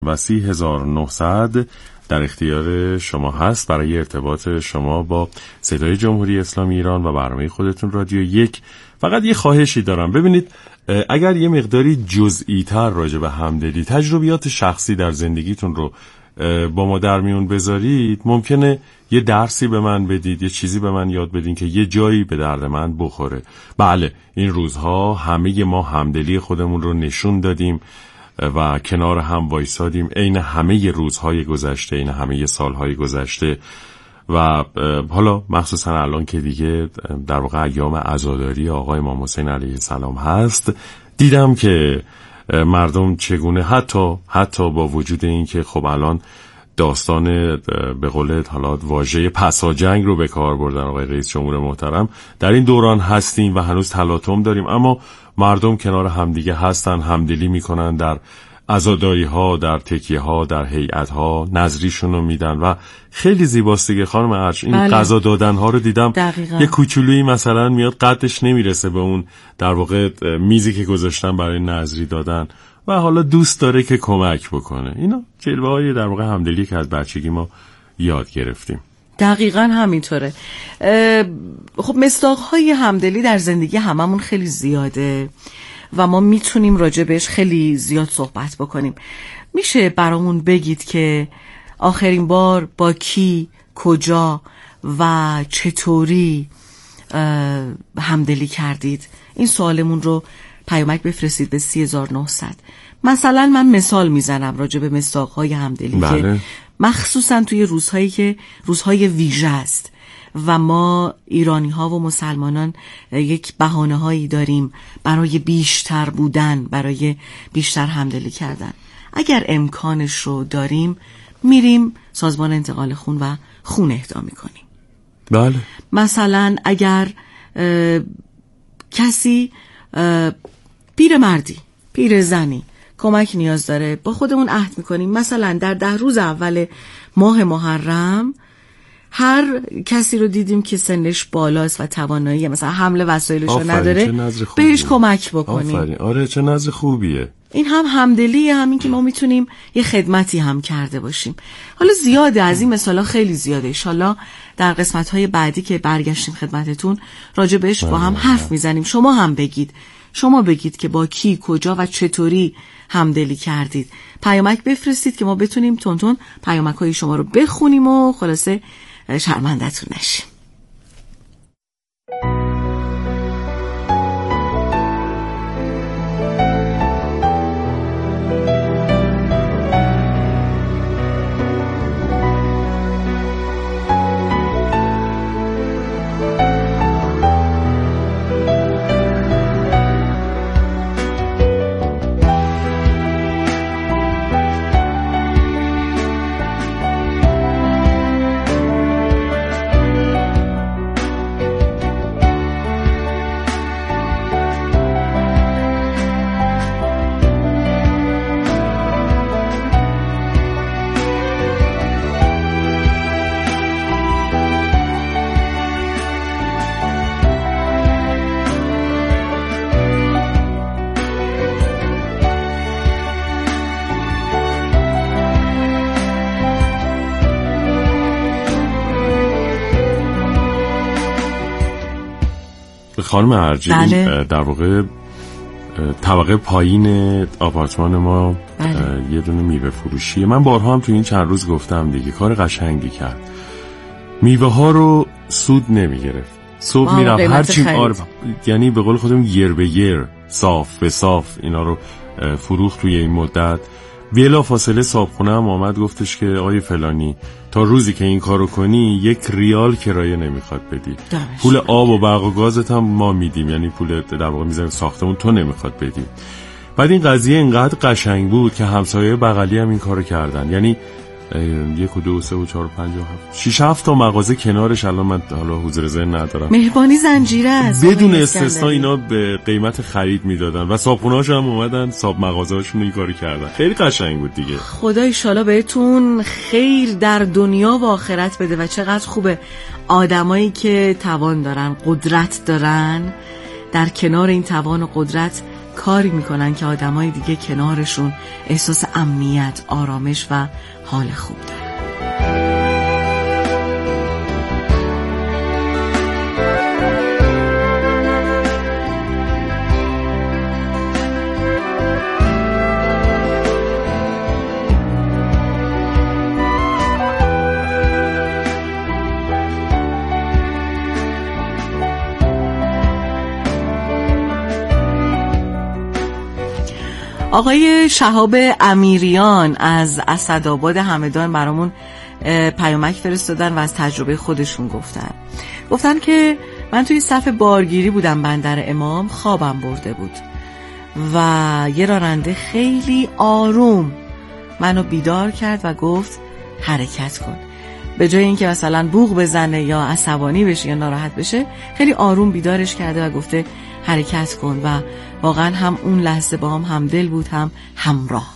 و 30900 در اختیار شما هست برای ارتباط شما با صدای جمهوری اسلامی ایران و برنامه خودتون رادیو یک. فقط یه خواهشی دارم، ببینید اگر یه مقداری جزئی تر راجع به همدلی، تجربیات شخصی در زندگیتون رو با ما در میون بذارید، ممکنه یه درسی به من بدید، یه چیزی به من یاد بدین که یه جایی به درد من بخوره. بله، این روزها همه ما همدلی خودمون رو نشون دادیم و کنار هم وایسادیم عین همه روزهای گذشته، عین همه سالهای گذشته و حالا مخصوصا الان که دیگه در واقع ایام عزاداری آقای امام حسین علیه السلام هست، دیدم که مردم چگونه حتی با وجود این که خب الان داستان به قول حالا واژه پساجنگ رو به کار بردن آقای رئیس جمهور محترم، در این دوران هستیم و هنوز تلاطم داریم، اما مردم کنار همدیگه هستن، همدلی میکنن، در عزاداری ها، در تکیه ها، در هیئت ها نظریشون رو میدن و خیلی زیباست دیگه خانم ارج. این غذا دادن ها رو دیدم دقیقا. یه کوچولویی مثلا میاد قدش نمیرسه به اون در واقع میزی که گذاشتن برای نظری دادن و حالا دوست داره که کمک بکنه. اینا جلوه های در واقع همدلی که از بچگی ما یاد گرفتیم. دقیقاً همینطوره. خب مصداق‌های همدلی در زندگی هممون خیلی زیاده و ما میتونیم راجع بهش خیلی زیاد صحبت بکنیم. میشه برامون بگید که آخرین بار با کی، کجا و چطوری همدلی کردید؟ این سوالمون رو پیامک بفرستید به 3900. مثلا من مثال میزنم راجع به مصداق‌های همدلی که مخصوصا توی روزهایی که روزهای ویژه است و ما ایرانی‌ها و مسلمانان یک بهانه‌هایی داریم برای بیشتر بودن، برای بیشتر همدلی کردن. اگر امکانش رو داریم میریم سازمان انتقال خون و خون اهدا میکنیم. بله. مثلا اگر کسی پیرمردی، پیرزنی کمک نیاز داره، با خودمون عهد میکنیم مثلا در 10 روز اول ماه محرم هر کسی رو دیدیم که سنش بالاست و توانایی مثلا حمل وسایلشو نداره بهش کمک بکنیم. آفرین. آره چه نظر خوبیه. این هم همدلیه، همین که ما میتونیم یه خدمتی هم کرده باشیم. حالا زیاده، از این مثالا خیلی زیاده. انشالله در قسمت‌های بعدی که برگشتیم خدمتتون راجع بهش با هم حرف میزنیم. شما بگید که با کی، کجا و چطوری همدلی کردید. پیامک بفرستید که ما بتونیم تون پیامک‌های شما رو بخونیم و خلاصه شرمنده‌تون نشیم. خانم ارجی، بله. در واقع طبقه پایین آپارتمان ما یه دونه میوه فروشیه. من بارها هم تو این چند روز گفتم دیگه، کار قشنگی کرد. میوه ها رو سود نمی گرفت. صبح می رفت هرچی یعنی به قول خودم یر به یر، صاف به صاف اینا رو فروخت توی این مدت. بلا فاصله صاحبخونه هم آمد گفتش که آقای فلانی تا روزی که این کارو کنی 1 ریال کرایه نمیخواد بدی، پول آب و برق و گازت هم ما میدیم، یعنی پول در واقع میذاریم ساختمون تو نمیخواد بدی. بعد این قضیه اینقدر قشنگ بود که همسایه بغلی هم این کارو کردن، یعنی 1 و 2 و 3 و 4 و 5 و 6 7 تا مغازه کنارش. الان من حالا حضور ذهن ندارم، مهربانی زنجیره است، بدون استثنا اینا به قیمت خرید میدادن و صابخونه‌هاش هم اومدن صاب مغازه‌هاشون این کارو کردن. خیلی قشنگ بود دیگه. خدا ان شاءالله بهتون خیر در دنیا و آخرت بده و چقدر خوبه آدمایی که توان دارن، قدرت دارن، در کنار این توان و قدرت کاری میکنن که آدمای دیگه کنارشون احساس امنیت، آرامش و حال خوب دارن. آقای شهاب امیریان از اسدآباد همدان برامون پیامک فرستادن و از تجربه خودشون گفتن که من توی صف بارگیری بودم بندر امام، خوابم برده بود و یه راننده خیلی آروم منو بیدار کرد و گفت حرکت کن. به جای اینکه مثلا بوق بزنه یا عصبانی بشه یا ناراحت بشه، خیلی آروم بیدارش کرده و گفته حرکت کن و واقعا هم اون لحظه با هم همدل بود، هم همراه.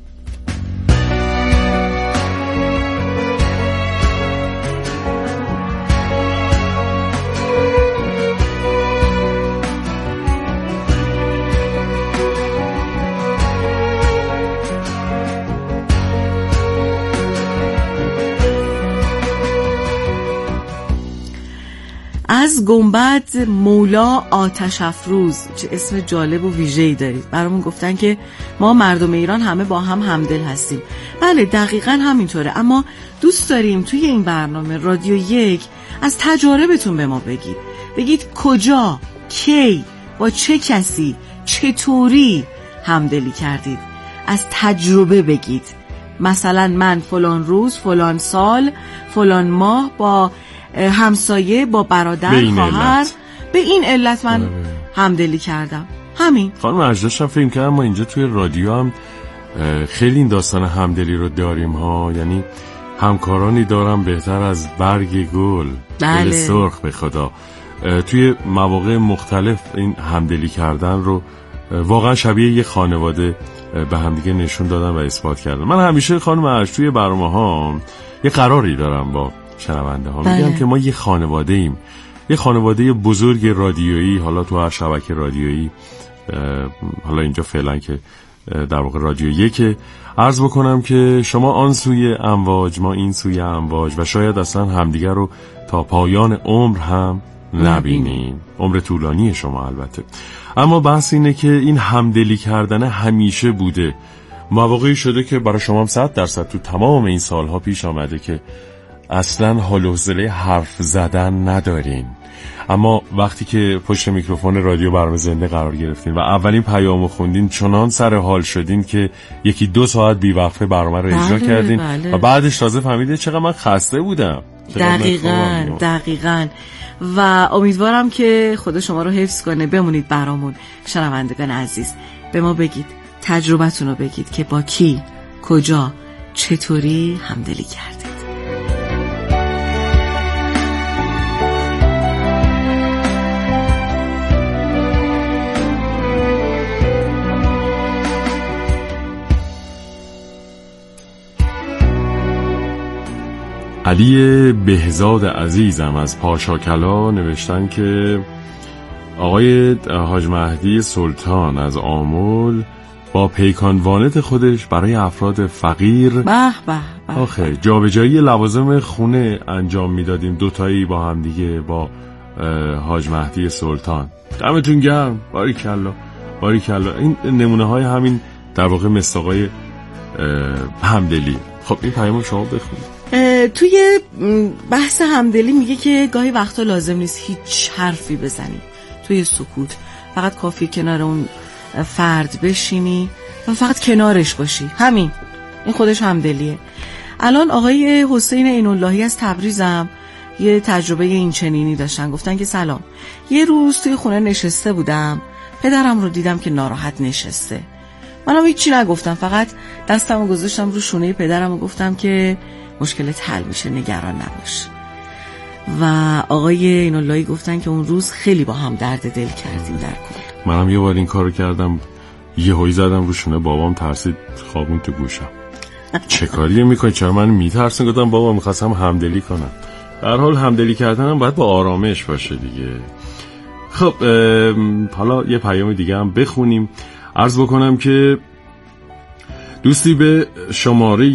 از گنبد مولا آتش افروز، چه اسم جالب و ویژه‌ای دارید. برامون گفتن که ما مردم ایران همه با هم همدل هستیم. بله دقیقاً همینطوره، اما دوست داریم توی این برنامه رادیو 1 از تجاربتون به ما بگید کجا، کی، با چه کسی، چطوری همدلی کردید. از تجربه بگید. مثلا من فلان روز، فلان سال، فلان ماه با همسایه، با برادر، خواهر، به این علت من همدلی کردم. همین. خانم اجداشم فکر کردم ما اینجا توی رادیو هم خیلی این داستان همدلی رو داریم ها، یعنی همکارانی دارم بهتر از برگ گل، دل سرخ به خدا. توی مواقع مختلف این همدلی کردن رو واقعا شبیه یه خانواده به همدیگه نشون دادن و اثبات کردن. من همیشه خانم اجد توی برنامه ها یه قراری دارم با شنونده ها، میگم که ما یه خانواده ایم، یه خانواده بزرگ رادیویی، حالا تو هر شبکه رادیویی، حالا اینجا فعلا که در واقع رادیو 1 عرض بکنم که شما آن سوی امواج، ما این سوی امواج و شاید اصلا همدیگر رو تا پایان عمر هم نبینیم، عمر طولانی شما البته. اما بحث اینه که این همدلی کردن همیشه بوده. مواقعی شده که برای شما هم 100% تو تمام این سالها پیش آمده که اصلا حال و حوصله حرف زدن ندارین، اما وقتی که پشت میکروفون رادیو برنامه زنده قرار گرفتین و اولین پیامو خوندین چنان سر حال شدین که 1-2 ساعت بیوقفه برنامه رو اجرا کردین و بعدش تازه فهمیدین چقدر من خسته بودم. دقیقاً و امیدوارم که خدا شما رو حفظ کنه. بمونید برامون. شنوندگان عزیز، به ما بگید، تجربتون رو بگید که با کی، کجا، چطوری همدلی کردید. علی بهزاد عزیزم از پاشاکلا نوشتن که آقای حاج مهدی سلطان از آمل با پیکان وانت خودش برای افراد فقیر آخه جابجایی لوازم خونه انجام میدادیم، دوتایی با هم دیگه با حاج مهدی سلطان. دمتون گرم، باریکلا. این نمونه های همین در واقع مصداقای همدلی. خب این پیامو شما بخونید. توی بحث همدلی میگه که گاهی وقتا لازم نیست هیچ حرفی بزنی، توی سکوت فقط کافی کنار اون فرد بشینی و فقط کنارش باشی، همین. این خودش همدلیه. الان آقای حسین عین‌اللهی از تبریزم یه تجربه این چنینی داشتن. گفتن که سلام، یه روز توی خونه نشسته بودم، پدرم رو دیدم که ناراحت نشسته. منم هیچی نگفتم، فقط دستمو گذاشتم رو شونه پدرم و گفتم که مشکلت حل میشه، نگران نباش. و آقای عین‌اللهی گفتن که اون روز خیلی با هم درد دل کردیم در کل. منم یه بار این کارو کردم، یهویی زدم رو شونه بابام، ترسید خوابون تو گوشم. چه کاریه میکنی؟ چرا من میترسن؟ گفتم بابا میخواستم همدلی کنم. در حال همدلی کردنم باید با آرامش باشه دیگه. خب حالا یه پیام دیگه هم بخونیم. عرض بکنم که دوستی به شماره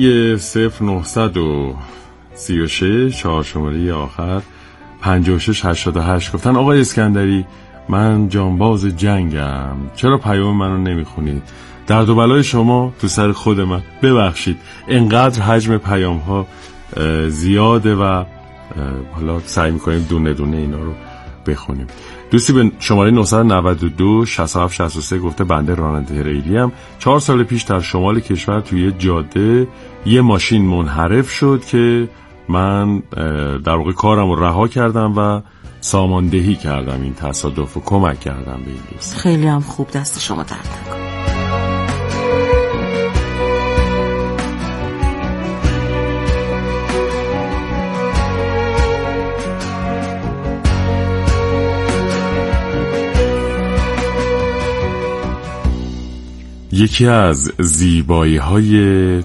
0936 4 شماره آخر 5688 گفتن آقای اسکندری من جانباز جنگم، چرا پیام منو نمیخونید؟ درد و بلای شما تو سر خود من، ببخشید انقدر حجم پیام ها زیاده و حالا سعی میکنیم دونه دونه اینا رو بخونیم. دوستی به شماره 992 6763 گفته بنده راننده ریلیم، 4 سال پیش در شمال کشور توی جاده یه ماشین منحرف شد که من در واقع کارم رو رها کردم و ساماندهی کردم این تصادف و کمک کردم به این دوست. خیلی هم خوب، دست شما درد نکنه. یکی از زیبایی های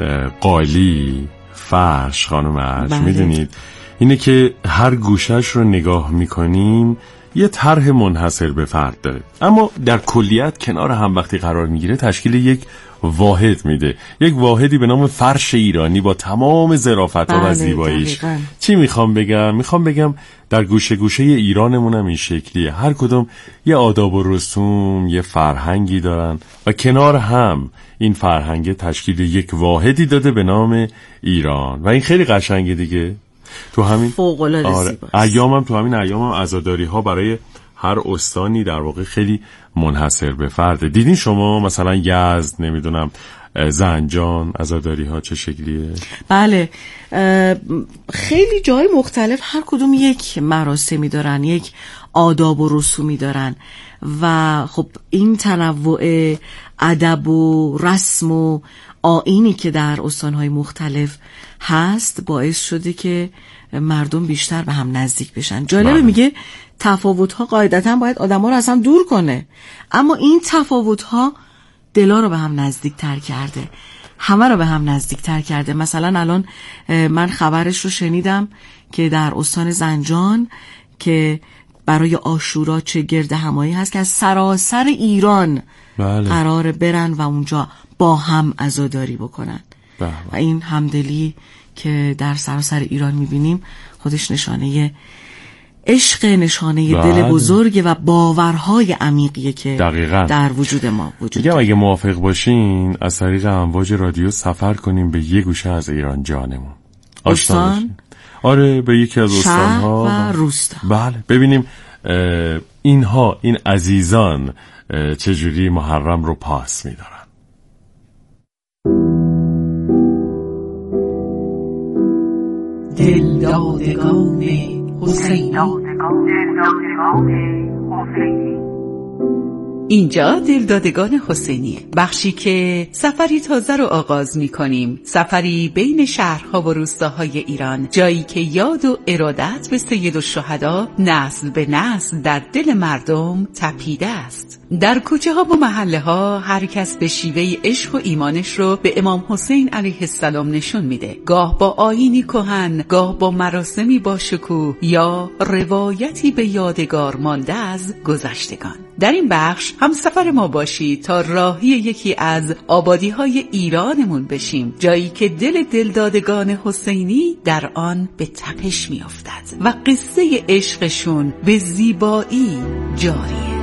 قالی فرش خانم عرش میدونید اینه که هر گوشش رو نگاه میکنیم یه طرح منحصر به فرد داره، اما در کلیت کنار هم وقتی قرار میگیره تشکیل یک واحد میده، یک واحدی به نام فرش ایرانی با تمام ظرافت‌ها و زیباییش. چی میخوام بگم در گوشه گوشه ایرانمون هم این شکلیه، هر کدوم یه آداب و رسوم، یه فرهنگی دارن و کنار هم این فرهنگ تشکیل یک واحدی داده به نام ایران و این خیلی قشنگه دیگه. تو همین ایامم تو همین ایامم عزاداری ها برای هر استانی در واقع خیلی منحصر به فرده. دیدین شما مثلا یزد، نمیدونم زنجان عزاداری ها چه شکلیه؟ بله، خیلی جای مختلف هر کدوم یک مراسمی دارن، یک آداب و رسومی دارن و خب این تنوع ادب و رسم و آیینی که در استانهای مختلف هست باعث شده که مردم بیشتر به هم نزدیک بشن. جالبه میگه تفاوت‌ها قاعدتاً باید آدم‌ها رو از هم دور کنه، اما این تفاوت‌ها دلا رو به هم نزدیک‌تر کرده، همه رو به هم نزدیک‌تر کرده. مثلا الان من خبرش رو شنیدم که در استان زنجان که برای عاشورا چه گرد همایی هست که از سراسر ایران قراره برن و اونجا با هم عزاداری بکنن و این همدلی که در سراسر ایران میبینیم خودش نشانه عشق، نشانه دل بزرگ و باورهای عمیقیه که دقیقاً در وجود ما وجود داره. اگه موافق باشین از طریق امواج رادیو سفر کنیم به یه گوشه از ایران جانمون، استان، آره به یکی از استانها و روستا، بله، ببینیم اینها این عزیزان چجوری محرم رو پاس میدارن. دلدادگان حسینی. اینجا دلدادگان حسینی، بخشی که سفری تازه رو آغاز می کنیم، سفری بین شهرها و روستاهای ایران، جایی که یاد و ارادت به سید الشهدا نسل به نسل در دل مردم تپیده است. در کوچه ها و محله ها هر کس به شیوه عشق و ایمانش رو به امام حسین علیه السلام نشون میده، گاه با آیینی کهن، گاه با مراسمی با شکوه یا روایتی به یادگار مانده از گذشتگان. در این بخش هم سفر ما باشید تا راهی یکی از آبادی‌های ایرانمون بشیم، جایی که دل دلدادگان حسینی در آن به تپش می‌افتد و قصه عشقشون به زیبایی جاریه.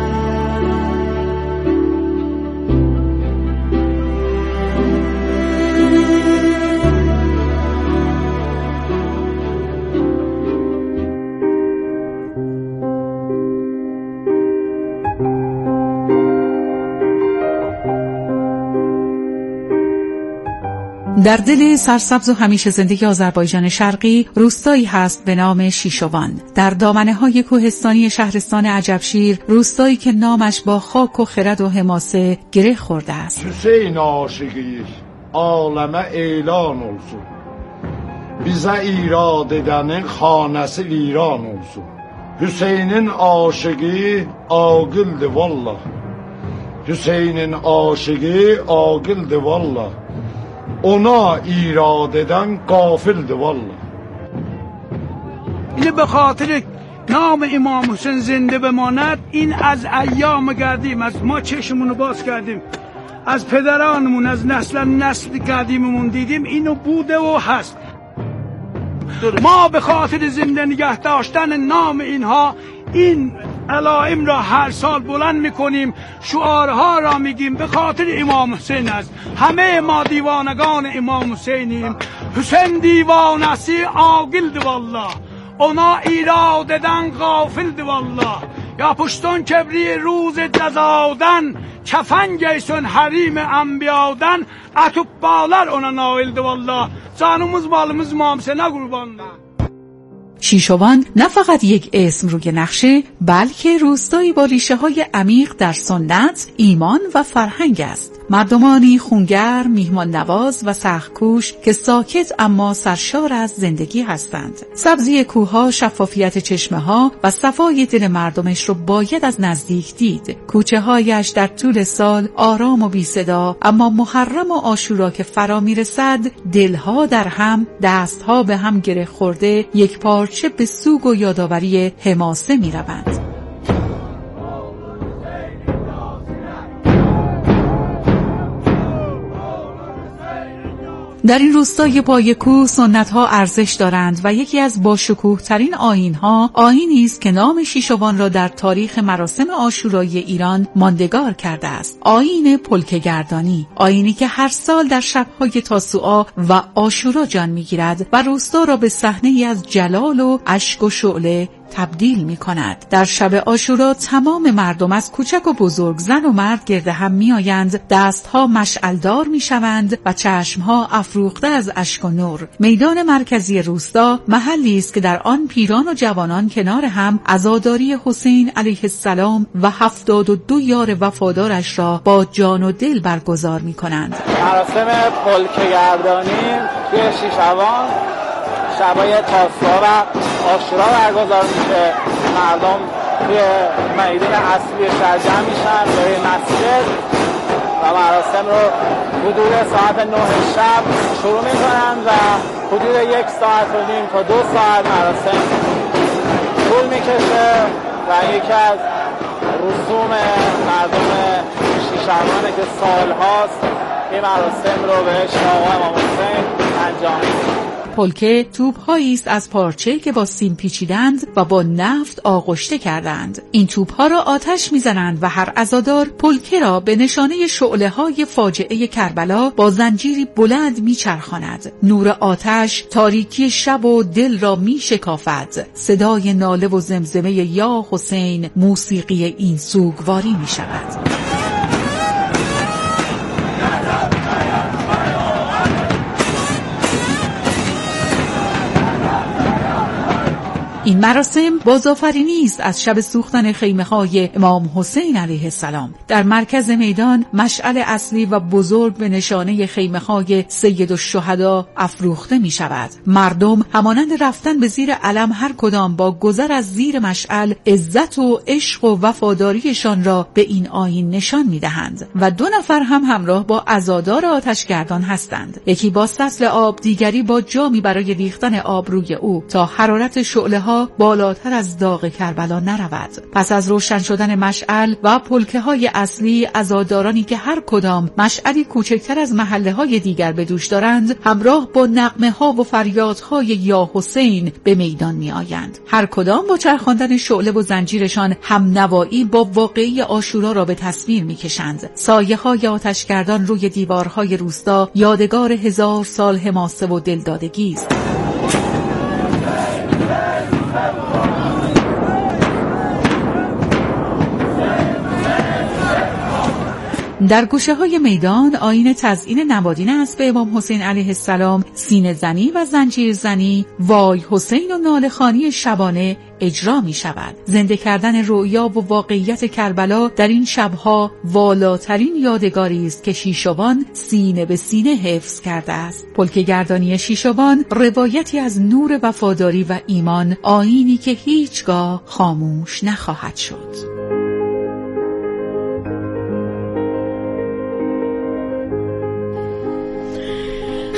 در دل سرسبز و همیشه زندگی آذربایجان شرقی روستایی هست به نام شیشوان، در دامنه‌های کوهستانی شهرستان عجبشیر، روستایی که نامش با خاک و خرد و حماسه گره خورده است. حسین عاشقی عالمه اعلان olsun. Bize irad edenin xanəsi viran olsun. Hüseynin aşığı aqildir vallah. Hüseynin aşığı aqildir vallah. Ona irad eden gafildir vallah. اینه به خاطر نام امام حسین زنده بماند. این از ایام قدیم، از ما چشمونو باز کردیم، از پدرانمون، از نسل قدیممون دیدیم اینو بوده و هست. ما به خاطر زنده نگه داشتن نام اینها این علائم را هر سال بلند میکنیم، شعارها را میگیم به خاطر امام حسین است. همه ما دیوانگان امام حسینیم. حسین دیوانسی عاقل دی والله، اونا ایراددن غافل دی والله. یا پشتون کبری روز جزادن، کفن گیسون حریم انبیادن. اتوباlar ona nail دی والله. canımız malımız امام حسین قربان. شیشوان نه فقط یک اسم روی نقشه، بلکه روستایی با ریشه های عمیق در سنت، ایمان و فرهنگ است. مردمانی خونگرم، میهمان نواز و سخت‌کوش که ساکت اما سرشار از زندگی هستند. سبزی کوه‌ها، شفافیت چشمه‌ها و صفای دل مردمش رو باید از نزدیک دید. کوچه‌هایش در طول سال آرام و بی صدا، اما محرم و عاشورا که فرا میرسد، دلها در هم، دستها به هم گره خورده، یک پارچه به سوگ و یادآوری حماسه میروند. در این روستای پای کوه سنت‌ها ارزش دارند و یکی از باشکوه‌ترین آیین‌ها آیینی است که نام شیشوان را در تاریخ مراسم عاشورایی ایران ماندگار کرده است. آیین پلکه گردانی، آیینی که هر سال در شب‌های تاسوعا و عاشورا جان می‌گیرد و روستا را به صحنه‌ای از جلال و اشک و شعله تبدیل می کند. در شب عاشورا تمام مردم از کوچک و بزرگ، زن و مرد گرد هم می آیند، دستها مشعلدار می شوند و چشمها افروخته از اشک و نور. میدان مرکزی روستا محلی است که در آن پیران و جوانان کنار هم عزاداری حسین علیه السلام و 72 یار وفادارش را با جان و دل برگزار می کنند. مراسم پلکه گردانی توی شیشوان شبای تاسوعا و عاشورا برگزار میشه. مردم توی میدان اصلی شهر جمع میشن برای مسجد و مراسم رو حدود ساعت 9 شب شروع میکنن و حدود 1 ساعت و نیم تا 2 ساعت مراسم طول میکشه و یکی از رسوم مردم شیشوانه که سالهاست این مراسم رو به عشق آقا امام حسین انجام میده. پلکه توپ‌هایی است از پارچه که با سیم پیچیدند و با نفت آغشته کردند. این توپ‌ها را آتش می‌زنند و هر عزادار پلکه را به نشانه شعله‌های فاجعه کربلا با زنجیری بلند می‌چرخاند. نور آتش تاریکی شب و دل را می‌شکافد. صدای ناله و زمزمه یا حسین موسیقی این سوگواری می‌شود. این مراسم بازآفرینی است از شب سوختن خیمه‌های امام حسین علیه السلام. در مرکز میدان مشعل اصلی و بزرگ به نشانه خیمه‌های سیدالشهدا افروخته می شود. مردم همانند رفتن به زیر علم هر کدام با گذر از زیر مشعل عزت و عشق و وفاداریشان را به این آیین نشان می دهند و 2 نفر هم همراه با عزادار آتشگردان هستند. یکی با سطل آب، دیگری با جامی برای ریختن آب روی او تا حرارت شعله‌ها بالاتر از داغ کربلا نرود. پس از روشن شدن مشعل و پلکه های اصلی، عزادارانی که هر کدام مشعلی کوچکتر از محله های دیگر به دوش دارند، همراه با نغمه ها و فریادهای یا حسین به میدان می آیند. هر کدام با چرخاندن شعله و زنجیرشان هم نوایی با واقعی عاشورا را به تصویر می کشند. سایه های آتشگردان روی دیوارهای روستا یادگار 1000 سال حماسه و دلدادگی است. در گوشه های میدان آیین تزیین نمادین اسب امام حسین علیه السلام، سینه زنی و زنجیر زنی، وای حسین و ناله‌خوانی شبانه اجرا می شود. زنده کردن رؤیا و واقعیت کربلا در این شبها والاترین یادگاری است که شیشوان سینه به سینه حفظ کرده است. پلکه گردانی شیشوان روایتی از نور وفاداری و ایمان، آیینی که هیچگاه خاموش نخواهد شد.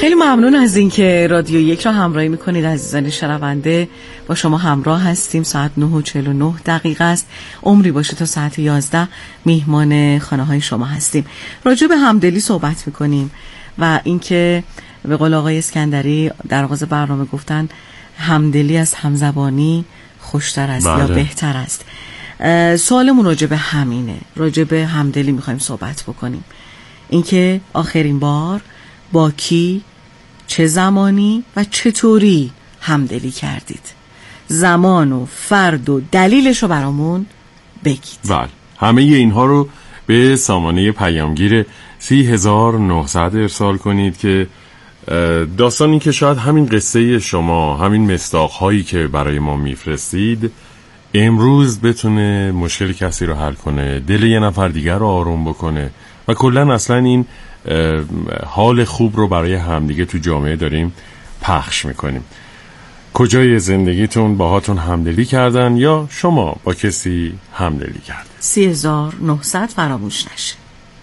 خیلی ممنون از اینکه رادیو 1 را همراهی میکنید عزیزان شنونده. با شما همراه هستیم. ساعت 9:49 است. عمری باشه تا ساعت 11 میهمان خانه های شما هستیم. راجع به همدلی صحبت میکنیم و اینکه به قول آقای اسکندری در آغاز برنامه گفتن همدلی از همزبانی خوشتر است یا بهتر است. سوالمون راجع به همینه، راجع به همدلی میخوایم صحبت بکنیم. اینکه آخرین بار با کی، چه زمانی و چطوری همدلی کردید؟ زمان و فرد و دلیلش رو برامون بگید. بله، همه اینها رو به سامانه پیامگیر 30900 ارسال کنید که داستان این که شاید همین قصه شما، همین مصداق‌هایی که برای ما میفرستید امروز بتونه مشکل کسی رو حل کنه، دل یه نفر دیگر رو آروم بکنه و کلا اصلا این حال خوب رو برای همدیگه تو جامعه داریم پخش میکنیم. کجای زندگیتون باهاتون همدلی کردن یا شما با کسی همدلی کردن؟ 3900 فراموش نشه.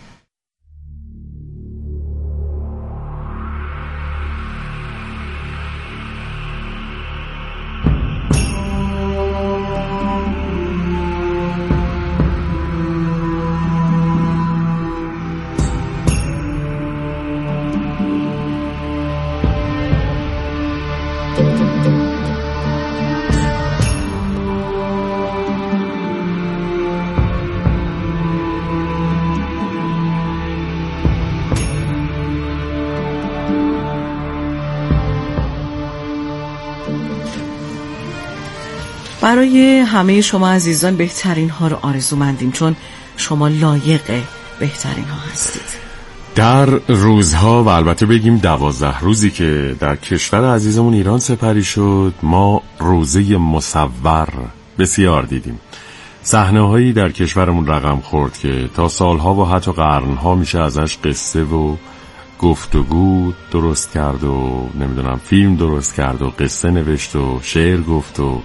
برای همه شما عزیزان بهترین ها رو آرزومندیم، چون شما لایق بهترین ها هستید. در روزها و البته بگیم 12 روزی که در کشور عزیزمون ایران سپری شد، ما روزه مصور بسیار دیدیم. صحنه‌هایی در کشورمون رقم خورد که تا سالها و حتی قرنها میشه ازش قصه و گفتگو درست کرد و نمیدونم فیلم درست کرد و قصه نوشت و شعر گفت و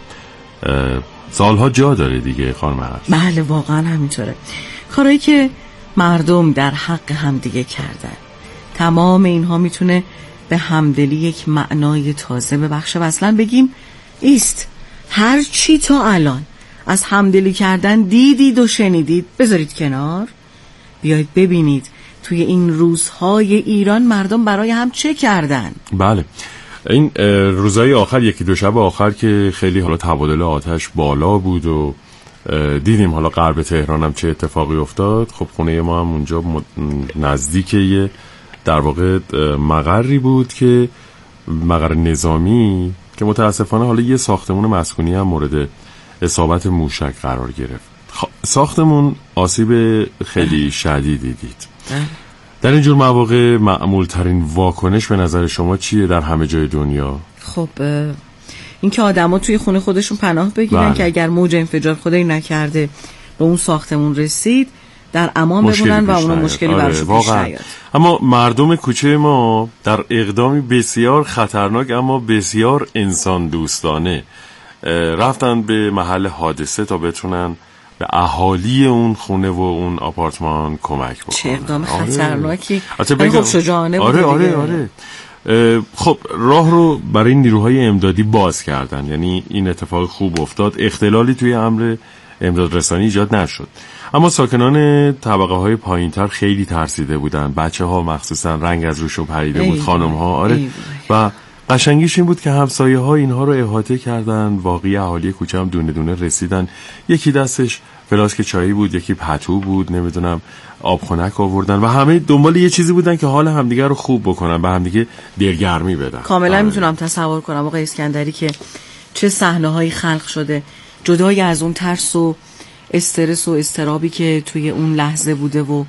سالها جا داره دیگه خانم هست. بله واقعا همینطوره. کارهایی که مردم در حق همدیگه کردن، تمام اینها میتونه به همدلی یک معنای تازه ببخشه و اصلا بگیم ایست هر چی تا الان از همدلی کردن دیدید و شنیدید بذارید کنار، بیایید ببینید توی این روزهای ایران مردم برای هم چه کردن. بله، این روزهای آخر، یکی دو شب آخر که خیلی حالا تبادل آتش بالا بود و دیدیم حالا غرب تهران هم چه اتفاقی افتاد. خب خونه ما هم اونجا نزدیک یه در واقع مقری بود که مقر نظامی که متاسفانه حالا یه ساختمون مسکونی هم مورد اصابت موشک قرار گرفت. ساختمون آسیب خیلی شدیدی دید. در اینجور مواقع معمول ترین واکنش به نظر شما چیه در همه جای دنیا؟ خب این که آدما توی خونه خودشون پناه بگیرن که اگر موج انفجار خدایی نکرده به اون ساختمون رسید در امان بمونن و اون مشکلی براشون پیش نیاد. اما مردم کوچه ما در اقدامی بسیار خطرناک اما بسیار انسان دوستانه رفتن به محل حادثه تا بتونن به اهالی اون خونه و اون آپارتمان کمک بکنن. چه اقدام خطرناکی. خب شجاعانه بود. آره. خب راه رو برای نیروهای امدادی باز کردن، یعنی این اتفاق خوب افتاد، اختلالی توی امر امداد رسانی ایجاد نشد. اما ساکنان طبقه های پایین تر خیلی ترسیده بودن، بچه ها مخصوصا رنگ از روشون پریده بود، خانم ها. و قشنگیش این بود که همسایه ها اینها رو احاطه کردن. واقعی اهالی کوچه هم دونه دونه رسیدن، یکی دستش فلاسک چایی بود، یکی پتو بود، نمیدونم آب خنک آوردن و همه دنبال یه چیزی بودن که حال همدیگه رو خوب بکنن، به همدیگه دلگرمی بدن. کاملا میتونم تصور کنم آقای اسکندری که چه صحنه‌هایی خلق شده، جدای از اون ترس و استرس و استرابی که توی اون لحظه بوده و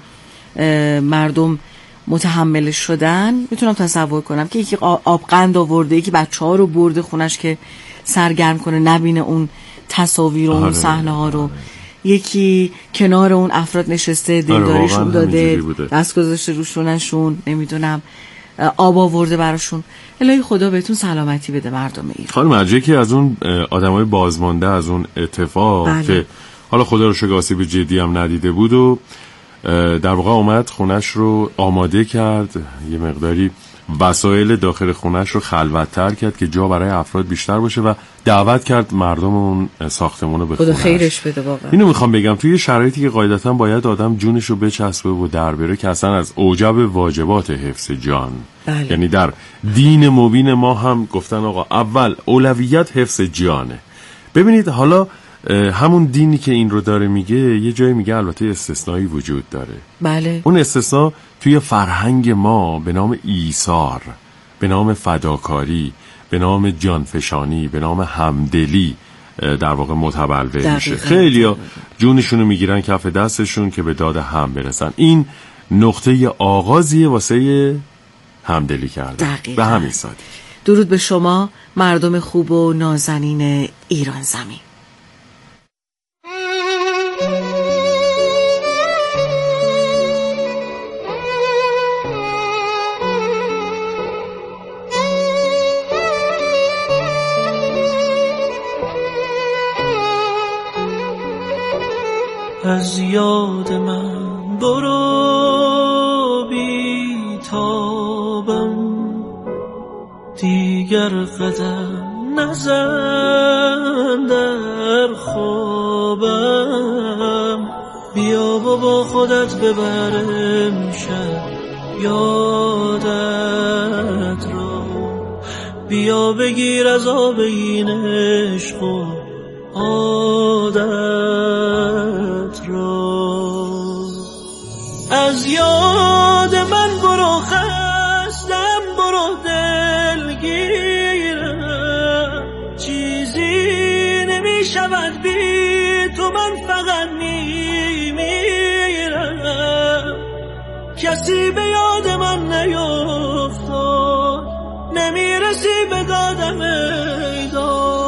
مردم متحمل شدن. میتونم تصور کنم که یکی آبقند آورده، یکی بچه‌ها رو برده خونش که سرگرم کنه نبینه اون تصاویر و اون صحنه‌ها رو، یکی کنار اون افراد نشسته دلداریشون داده، دست گذاشته روشونشون، نمیدونم آب آورده براشون. الهی خدا بهتون سلامتی بده مردم ایران. خانم عجیبه که از اون آدمای بازمانده از اون اتفاق که حالا خدا رو شکر آسیب جدی هم ندیده بود و در واقع اومد خونش رو آماده کرد، یه مقداری وسایل داخل خونش رو خلوت‌تر کرد که جا برای افراد بیشتر باشه و دعوت کرد مردم اون ساختمون رو به خونش. خدا خیرش بده واقعا. اینو میخوام بگم توی شرایطی که قاعدتاً باید آدم جونش رو بچسبه و در بره که اصلا از اوجب واجبات حفظ جان. بله. یعنی در دین مبین ما هم گفتن آقا اول اولویت حفظ جانه. ببینید حالا همون دینی که این رو داره میگه یه جایی میگه البته استثنایی وجود داره. بله. اون استثناء توی فرهنگ ما به نام ایثار، به نام فداکاری، به نام جانفشانی، به نام همدلی در واقع متبلور میشه. خیلیا جونشونو میگیرن کف دستشون که به داد هم برسن. این نقطه آغازیه واسه همدلی کردن. به همین سادگی. درود به شما مردم خوب و نازنین ایران زمین. از یاد من برو بی تابم، دیگر قدم نزن در خوابم. بیا و با خودت ببرم شب یادت را، بیا بگیر از آب این عشق و عادت را. از یاد من برو خستم، برو دلگیرم، چیزی نمی شود بی تو، من فقط میمیرم. کسی به یاد من نیفتاد، نمیرسی به دادم ای داد.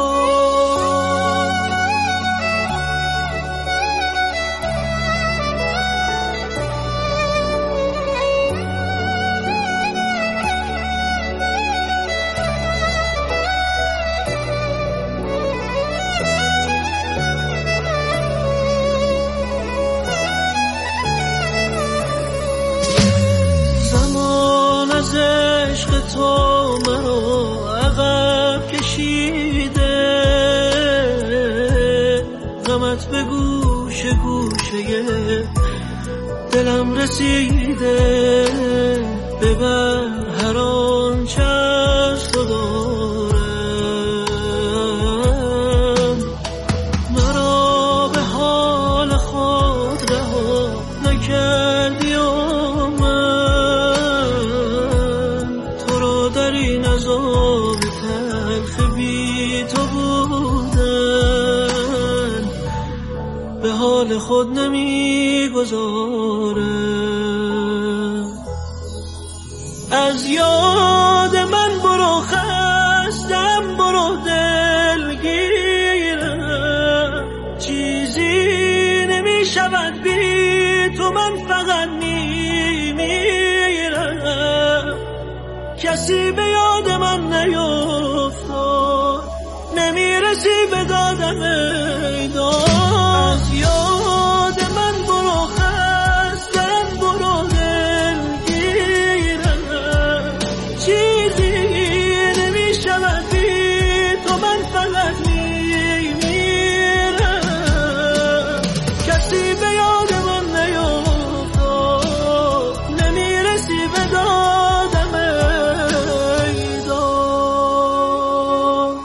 از عشق تو منو عقب کشیده، غمت به گوشه گوشه دلم رسیده. ببر هر آنچه از تو دارم، مرا به حال خود رها نکردی و عذاب تلخ بی تو بودن به حال خود نمی گذارم. از یاد من برو خستم، برو دلگیرم، چیزی نمی شود بی تو، من فقط میمیرم. کسی به یاد من نیفتاد، نمیرسی به دادم ای داد. از یاد من برو خستم، برو دلگیرم، چیزی نمی شود بی تو، من فقط میمیرم. کسی به یاد من نیفتاد، نمیرسی به دادم ای داد.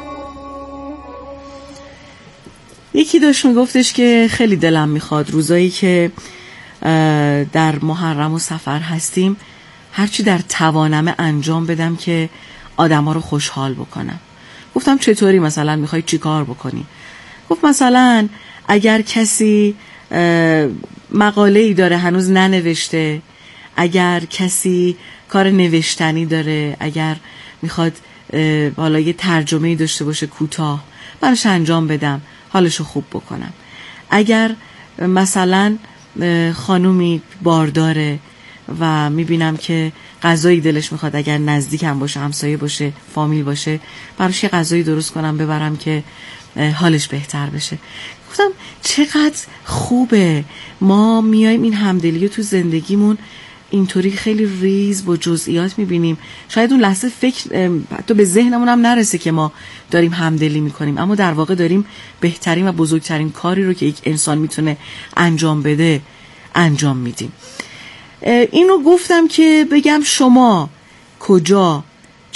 یکی داشت میگفتش که خیلی دلم میخواد روزایی که در محرم و سفر هستیم هرچی در توانم انجام بدم که آدم ها رو خوشحال بکنم. گفتم چطوری؟ مثلا میخوای چی کار بکنی؟ گفت مثلا اگر کسی مقاله‌ای داره هنوز ننوشته، اگر کسی کار نوشتنی داره، اگر میخواد حالا یه ترجمه‌ای داشته باشه کوتاه، براش انجام بدم، حالشو خوب بکنم. اگر مثلا خانومی بارداره و میبینم که غذایی دلش میخواد، اگر نزدیکم باشه، همسایه باشه، فامیل باشه، براش یه غذایی درست کنم ببرم که حالش بهتر بشه. گفتم چقدر خوبه ما میایم این همدلی رو تو زندگیمون اینطوری خیلی ریز و جزئیات میبینیم. شاید اون لحظه فکر حتی به ذهنمون هم نرسه که ما داریم همدلی میکنیم، اما در واقع داریم بهترین و بزرگترین کاری رو که یک انسان میتونه انجام بده انجام میدیم. اینو گفتم که بگم شما کجا